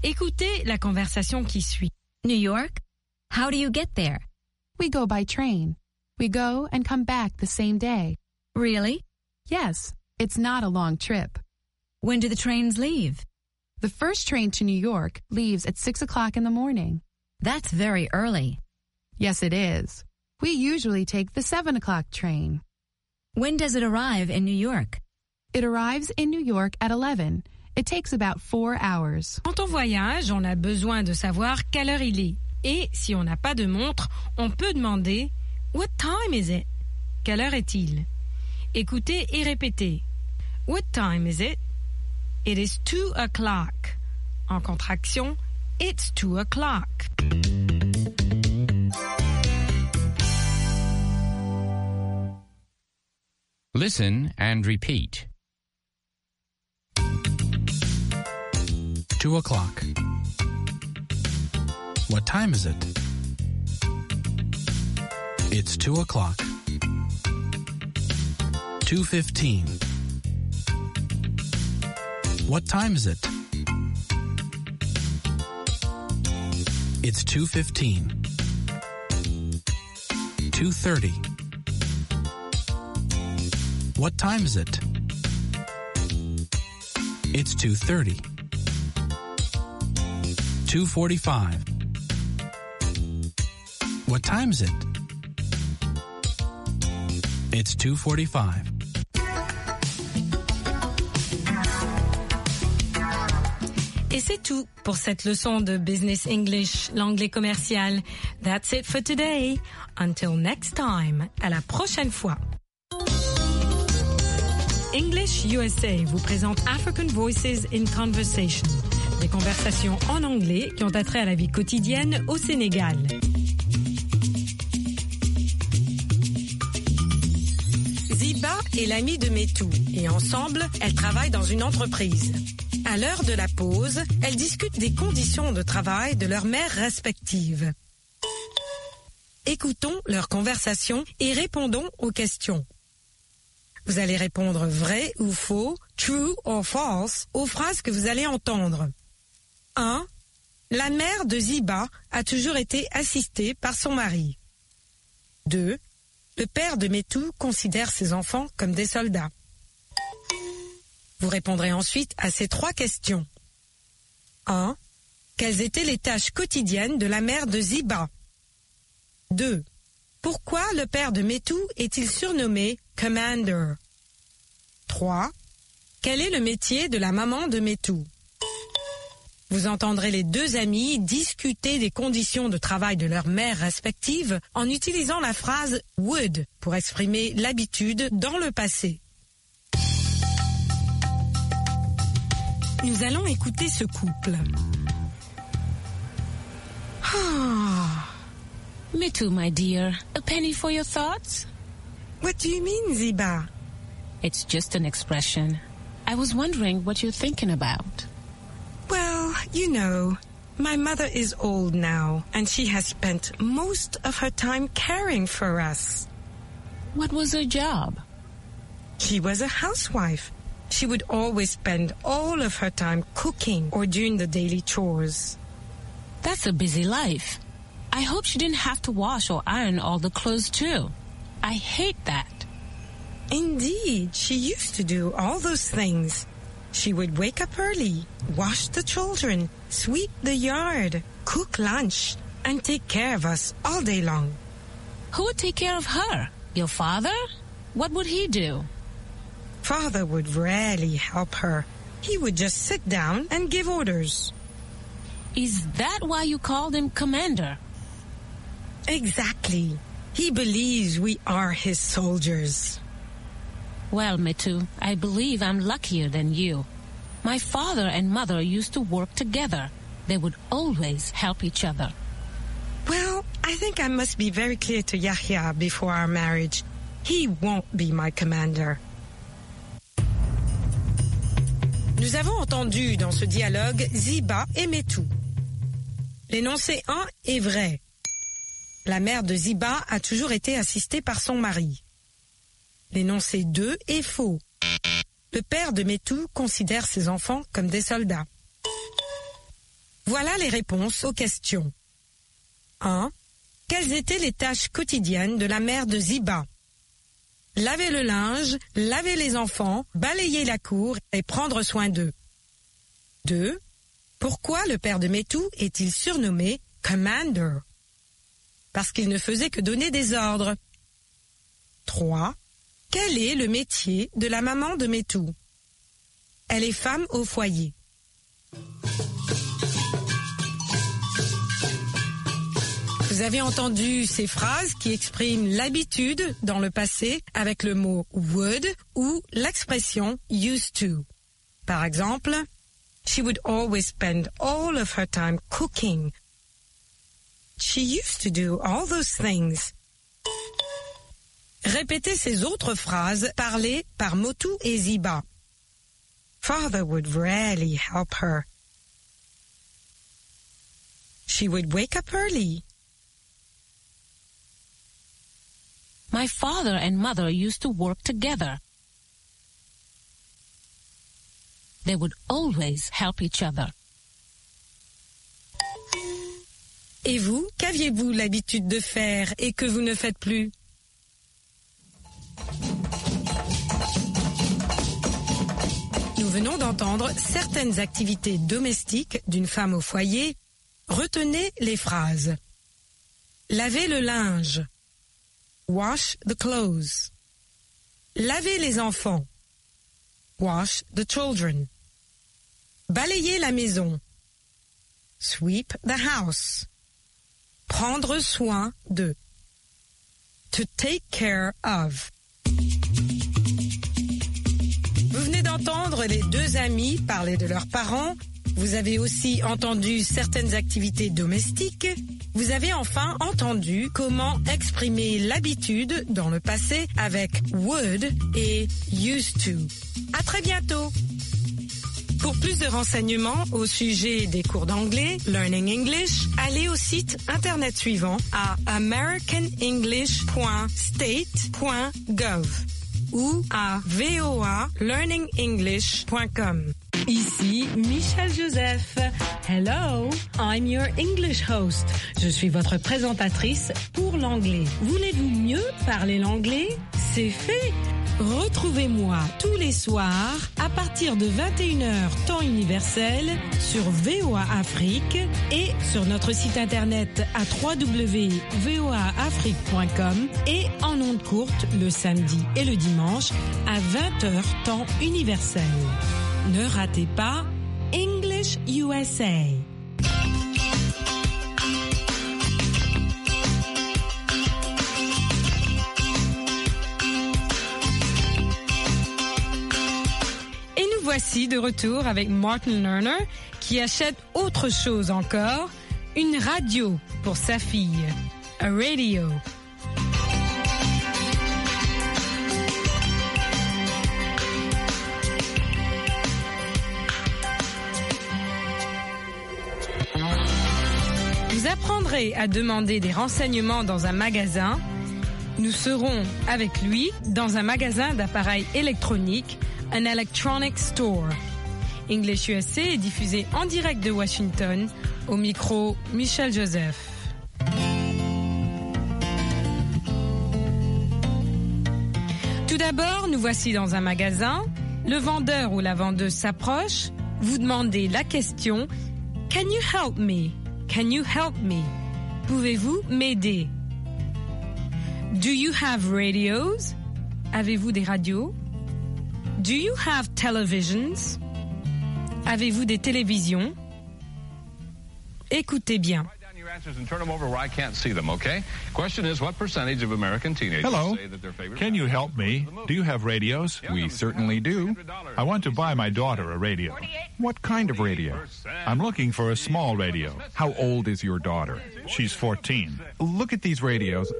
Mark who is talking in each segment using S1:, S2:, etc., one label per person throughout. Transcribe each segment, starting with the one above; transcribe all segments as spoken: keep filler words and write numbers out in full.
S1: Écoutez la conversation qui suit.
S2: New York? How do you get there?
S3: We go by train. We go and come back the same day.
S2: Really?
S3: Yes, it's not a long trip.
S2: When do the trains leave?
S3: The first train to New York leaves at six o'clock in the morning.
S2: That's very early.
S3: Yes, it is. We usually take the seven o'clock train.
S2: When does it arrive in New York?
S3: It arrives in New York at eleven. It takes about four hours.
S1: Quand on voyage, on a besoin de savoir quelle heure il est. Et si on n'a pas de montre, on peut demander « What time is it ?» Quelle heure est-il? Écoutez et répétez. What time is it? It is two o'clock. En contraction, it's two o'clock.
S4: Listen and repeat.
S5: Two o'clock. What time is it? It's two o'clock. Two fifteen. What time is it? It's two fifteen. Two thirty. What time is it? It's two thirty. Two forty-five. What time is it? It's two forty-five.
S1: Et c'est tout pour cette leçon de Business English, l'anglais commercial. That's it for today. Until next time. À la prochaine fois. English U S A vous présente African Voices in Conversation. Des conversations en anglais qui ont attrait à la vie quotidienne au Sénégal. Ziba est l'amie de Metou et ensemble, elles travaillent dans une entreprise. À l'heure de la pause, elles discutent des conditions de travail de leurs mères respectives. Écoutons leur conversation et répondons aux questions. Vous allez répondre vrai ou faux, true or false, aux phrases que vous allez entendre. un. La mère de Ziba a toujours été assistée par son mari. deux. Le père de Metou considère ses enfants comme des soldats. Vous répondrez ensuite à ces trois questions. un. Quelles étaient les tâches quotidiennes de la mère de Ziba? deux. Pourquoi le père de Metou est-il surnommé Commander? trois. Quel est le métier de la maman de Metou? Vous entendrez les deux amies discuter des conditions de travail de leurs mères respectives en utilisant la phrase « would » pour exprimer l'habitude dans le passé. Nous allons écouter ce couple.
S6: Ah. Metou, my dear, a penny for your thoughts?
S1: What do you mean, Ziba?
S6: It's just an expression. I was wondering what you're thinking about.
S1: Well, you know, my mother is old now, and she has spent most of her time caring for us.
S6: What was her job?
S1: She was a housewife. She would always spend all of her time cooking or doing the daily chores.
S6: That's a busy life. I hope she didn't have to wash or iron all the clothes too. I hate that.
S1: Indeed, she used to do all those things. She would wake up early, wash the children, sweep the yard, cook lunch, and take care of us all day long.
S6: Who would take care of her? Your father? What would he do?
S1: Father would rarely help her. He would just sit down and give orders.
S6: Is that why you called him Commander?
S1: Exactly. He believes we are his soldiers.
S6: Well, Metou, I believe I'm luckier than you. My father and mother used to work together. They would always help each other.
S1: Well, I think I must be very clear to Yahya before our marriage. He won't be my commander. Nous avons entendu dans ce dialogue Ziba et Metou. L'énoncé un est vrai. La mère de Ziba a toujours été assistée par son mari. L'énoncé deux est faux. Le père de Metou considère ses enfants comme des soldats. Voilà les réponses aux questions. un. Quelles étaient les tâches quotidiennes de la mère de Ziba? Laver le linge, laver les enfants, balayer la cour et prendre soin d'eux. deux. Pourquoi le père de Métou est-il surnommé Commander? Parce qu'il ne faisait que donner des ordres. trois. Quel est le métier de la maman de Métou? Elle est femme au foyer. Vous avez entendu ces phrases qui expriment l'habitude dans le passé avec le mot would ou l'expression used to. Par exemple, she would always spend all of her time cooking. She used to do all those things. Répétez ces autres phrases parlées par Motu et Ziba. Father would rarely help her. She would wake up early.
S6: My father and mother used to work together. They would always help each other.
S1: Et vous, qu'aviez-vous l'habitude de faire et que vous ne faites plus? Nous venons d'entendre certaines activités domestiques d'une femme au foyer. Retenez les phrases. Laver le linge. Wash the clothes. Laver les enfants. Wash the children. Balayer la maison. Sweep the house. Prendre soin de. To take care of. Vous venez d'entendre les deux amis parler de leurs parents. Vous avez aussi entendu certaines activités domestiques. Vous avez enfin entendu comment exprimer l'habitude dans le passé avec would et used to. À très bientôt! Pour plus de renseignements au sujet des cours d'anglais, Learning English, allez au site internet suivant à american english point state point gov ou à voa learning english point com.
S7: Ici Michel Joseph. Hello, I'm your English host. Je suis votre présentatrice pour l'anglais. Voulez-vous mieux parler l'anglais? C'est fait! Retrouvez-moi tous les soirs à partir de vingt et une heures temps universel sur V O A Afrique et sur notre site internet à w w w point v o a afrique point com et en ondes courtes le samedi et le dimanche à vingt heures temps universel. Ne ratez pas English U S A.
S1: Voici de retour avec Martin Lerner qui achète autre chose encore, une radio pour sa fille, a radio. Vous apprendrez à demander des renseignements dans un magasin. Nous serons avec lui dans un magasin d'appareils électroniques, an electronic store. English U S A est diffusé en direct de Washington, au micro Michel Joseph. Tout d'abord, nous voici dans un magasin. Le vendeur ou la vendeuse s'approche. Vous demandez la question « Can you help me? Can you help me? Pouvez-vous m'aider? Do you have radios? Avez-vous des radios? Do you have televisions? Avez-vous des télévisions? Écoutez bien.
S8: And turn them over where I can't see them, okay? Question is, what percentage of American teenagers
S9: Hello.
S8: say that their favorite...
S9: Can you help me? Do you have radios?
S8: We
S9: certainly do. I want to buy my daughter a radio.
S10: What kind of radio?
S9: I'm looking for a small radio.
S10: How old is your daughter?
S9: She's fourteen.
S10: Look at these radios.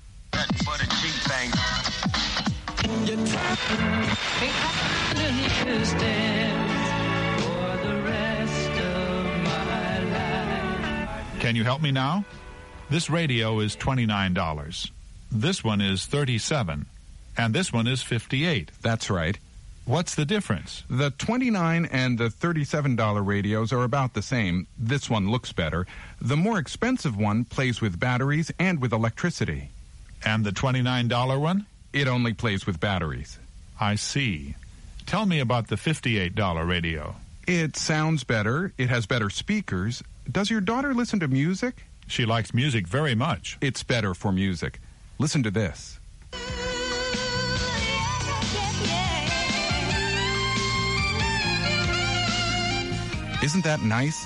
S9: Can you help me now? This radio is twenty-nine dollars. This one is thirty-seven dollars. And this one is fifty-eight dollars.
S10: That's right.
S9: What's the difference?
S10: The twenty-nine dollars and the thirty-seven dollars radios are about the same. This one looks better. The more expensive one plays with batteries and with electricity.
S9: And the twenty-nine dollars one?
S10: It only plays with batteries.
S9: I see. Tell me about the fifty-eight dollars radio.
S10: It sounds better. It has better speakers. Does your daughter listen to music?
S9: She likes music very much.
S10: It's better for music. Listen to this. Isn't that nice?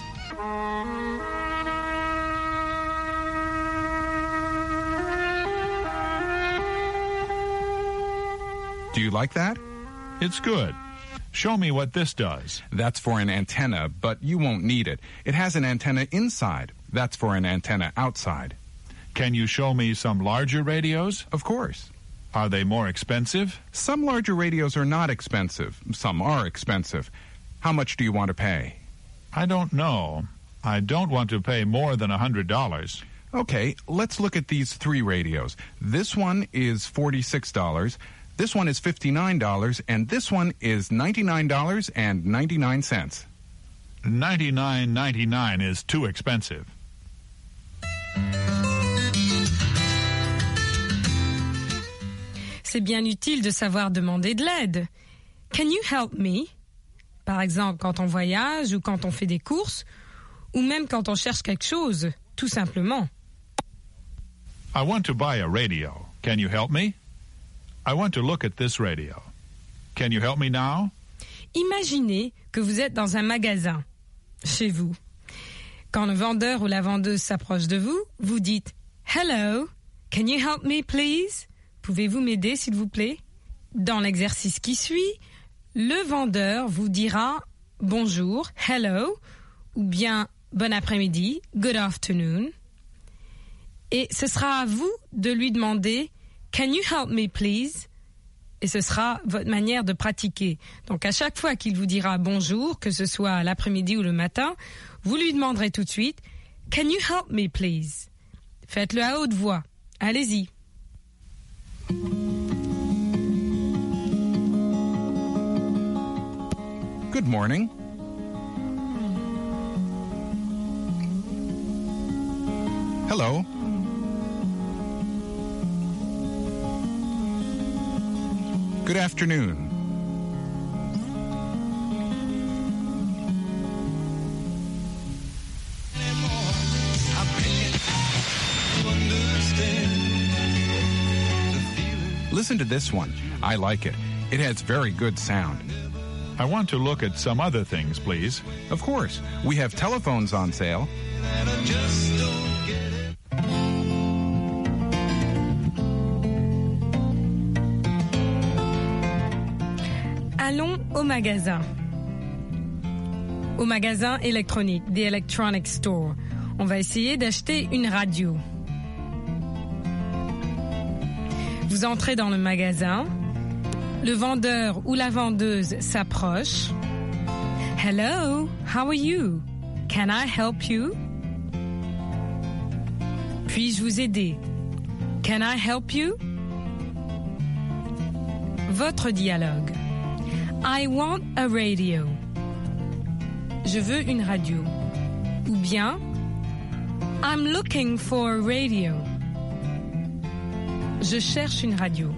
S10: Do you like that?
S9: It's good. Show me what this does.
S10: That's for an antenna, but you won't need it. It has an antenna inside. That's for an antenna outside.
S9: Can you show me some larger radios?
S10: Of course.
S9: Are they more expensive?
S10: Some larger radios are not expensive. Some are expensive. How much do you want to pay?
S9: I don't know. I don't want to pay more than one hundred dollars.
S10: Okay, let's look at these three radios. This one is forty-six dollars, this one is fifty-nine dollars, and this one is ninety-nine dollars and ninety-nine cents.
S9: ninety-nine ninety-nine is too expensive.
S1: C'est bien utile de savoir demander de l'aide. Can you help me? Par exemple, quand on voyage ou quand on fait des courses, ou même quand on cherche quelque chose, tout simplement.
S9: I want to buy a radio. Can you help me? I want to look at this radio. Can you help me now?
S1: Imaginez que vous êtes dans un magasin, chez vous. Quand le vendeur ou la vendeuse s'approche de vous, vous dites « Hello, can you help me please? Pouvez-vous m'aider s'il vous plaît ?» Dans l'exercice qui suit, le vendeur vous dira « Bonjour, hello » ou bien « Bon après-midi, good afternoon ». Et ce sera à vous de lui demander « Can you help me please ?» Et ce sera votre manière de pratiquer. Donc à chaque fois qu'il vous dira « Bonjour », que ce soit l'après-midi ou le matin, vous lui demanderez tout de suite « Can you help me please ?» Faites-le à haute voix. Allez-y.
S10: Good morning. Hello. Good afternoon. Listen to this one. I like it. It has very good sound.
S9: I want to look at some other things, please.
S10: Of course. We have telephones on sale.
S1: Allons au magasin. Au magasin électronique, the electronic store. On va essayer d'acheter une radio. Vous entrez dans le magasin. Le vendeur ou la vendeuse s'approche. Hello, how are you? Can I help you? Puis-je vous aider? Can I help you? Votre dialogue. I want a radio. Je veux une radio. Ou bien, I'm looking for a radio. Je cherche une radio.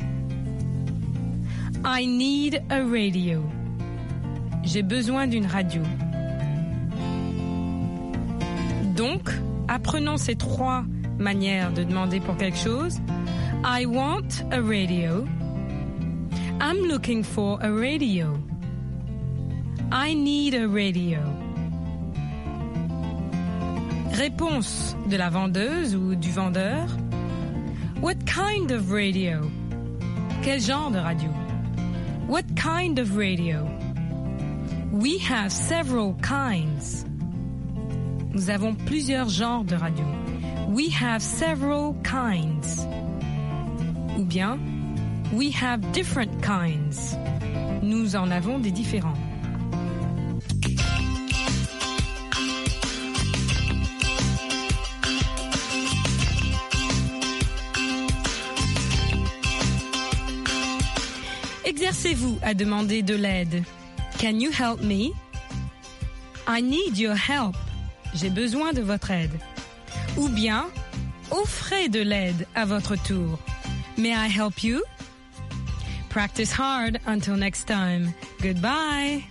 S1: I need a radio. J'ai besoin d'une radio. Donc, apprenons ces trois manières de demander pour quelque chose. I want a radio. I'm looking for a radio. I need a radio. Réponse de la vendeuse ou du vendeur. What kind of radio? Quel genre de radio? What kind of radio? We have several kinds. Nous avons plusieurs genres de radio. We have several kinds. Ou bien, we have different kinds. Nous en avons des différents. Exercez-vous à demander de l'aide. Can you help me? I need your help. J'ai besoin de votre aide. Ou bien, offrez de l'aide à votre tour. May I help you? Practice hard until next time. Goodbye.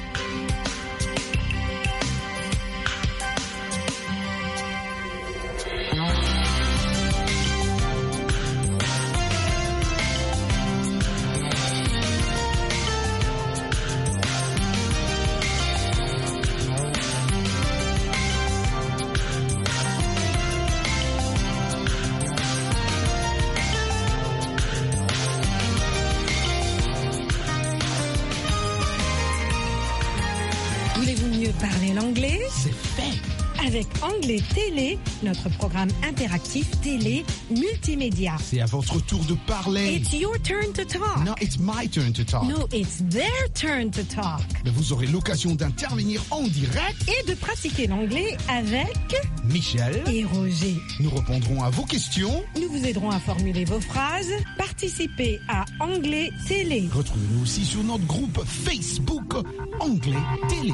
S1: Voulez-vous mieux parler l'anglais?
S11: C'est fait.
S1: Avec Anglais Télé, notre programme interactif télé multimédia.
S11: C'est à votre tour de parler.
S1: It's your turn to talk.
S11: No, it's my turn to talk.
S1: No, it's their turn to talk.
S11: Mais vous aurez l'occasion d'intervenir en direct
S1: et de pratiquer l'anglais avec
S11: Michel
S1: et Roger.
S11: Nous répondrons à vos questions.
S1: Nous vous aiderons à formuler vos phrases. Participez à Anglais Télé.
S11: Retrouvez-nous aussi sur notre groupe Facebook Anglais Télé.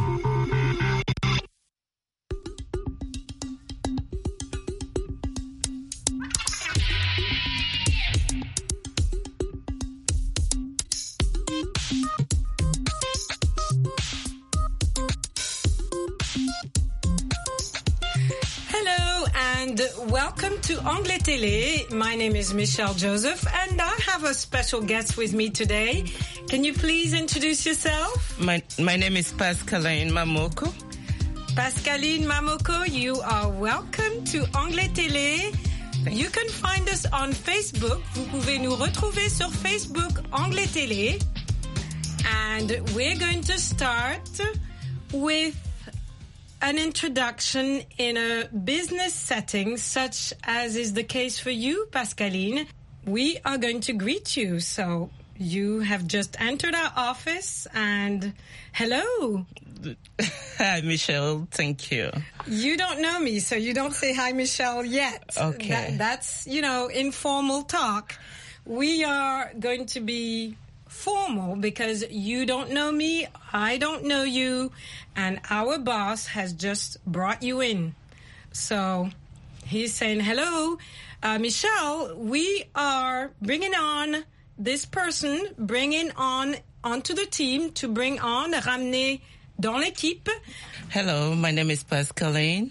S1: And welcome to Anglais Télé. My name is Michelle Joseph and I have a special guest with me today. Can you please introduce yourself?
S12: My my name is Pascaline Mamoko.
S1: Pascaline Mamoko, you are welcome to Anglais Télé. Thanks. You can find us on Facebook. Vous pouvez nous retrouver sur Facebook Anglais Télé. And we're going to start with an introduction in a business setting, such as is the case for you, Pascaline. We are going to greet you. So you have just entered our office and hello.
S12: Hi, Michelle. Thank you.
S1: You don't know me, so you don't say hi, Michelle, yet.
S12: Okay.
S1: That, that's, you know, informal talk. We are going to be formal because you don't know me, I don't know you, and our boss has just brought you in. So he's saying, hello, uh, Michelle, we are bringing on this person, bringing on onto the team to bring on, ramener dans l'équipe.
S12: Hello, my name is Pascaline.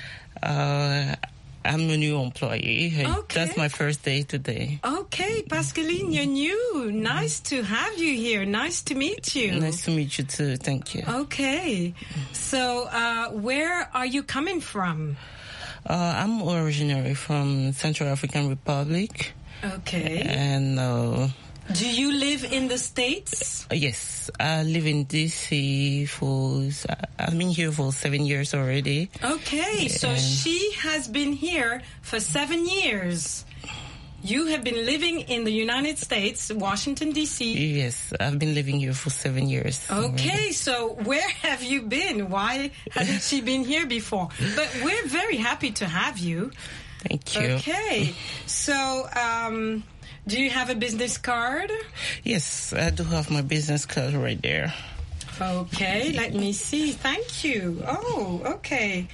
S12: Uh, I'm a new employee.
S1: Okay.
S12: That's my first day today.
S1: Okay, Pascaline, you're new. Nice to have you here. Nice to meet you.
S12: Nice to meet you too. Thank you.
S1: Okay. So, uh, where are you coming from?
S12: Uh, I'm originally from Central African Republic.
S1: Okay.
S12: And uh,
S1: do you live in the States?
S12: Yes, I live in D C for, I've been here for seven years already.
S1: Okay, so
S12: and
S1: she has been here for seven years. You have been living in the United States, Washington, D C
S12: Yes, I've been living here for seven years.
S1: Okay,
S12: already.
S1: So where have you been? Why hasn't she been here before? But we're very happy to have you.
S12: Thank you.
S1: Okay, so um, do you have a business card?
S12: Yes, I do have my business card right there.
S1: Okay, let me see. Thank you. Oh, okay.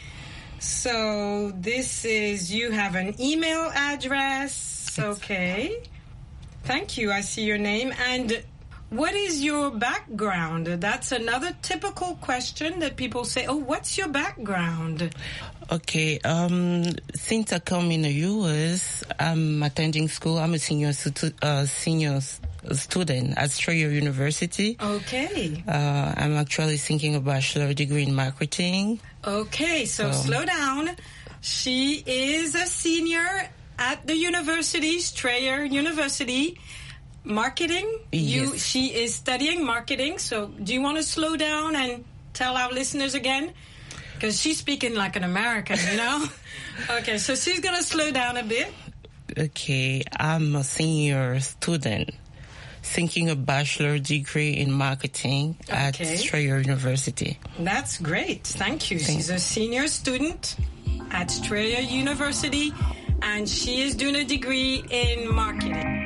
S1: So this is, you have an email address. Okay. Thank you. I see your name. And what is your background? That's another typical question that people say, oh, what's your background?
S12: Okay. Um, since I come in the U S, I'm attending school. I'm a senior, stu- uh, senior student at Strayer University.
S1: Okay.
S12: Uh, I'm actually thinking a bachelor degree in marketing.
S1: Okay. So,
S12: so
S1: slow down. She is a senior at the university, Strayer University, marketing.
S12: Yes.
S1: You, she is studying marketing. So do you want to slow down and tell our listeners again? Because she's speaking like an American, you know? Okay, so she's going to slow down a bit.
S12: Okay, I'm a senior student thinking a bachelor degree in marketing at
S1: Okay.
S12: Strayer University.
S1: That's great. Thank you.
S12: Thank
S1: She's a senior student at Strayer University, and she is doing a degree in marketing.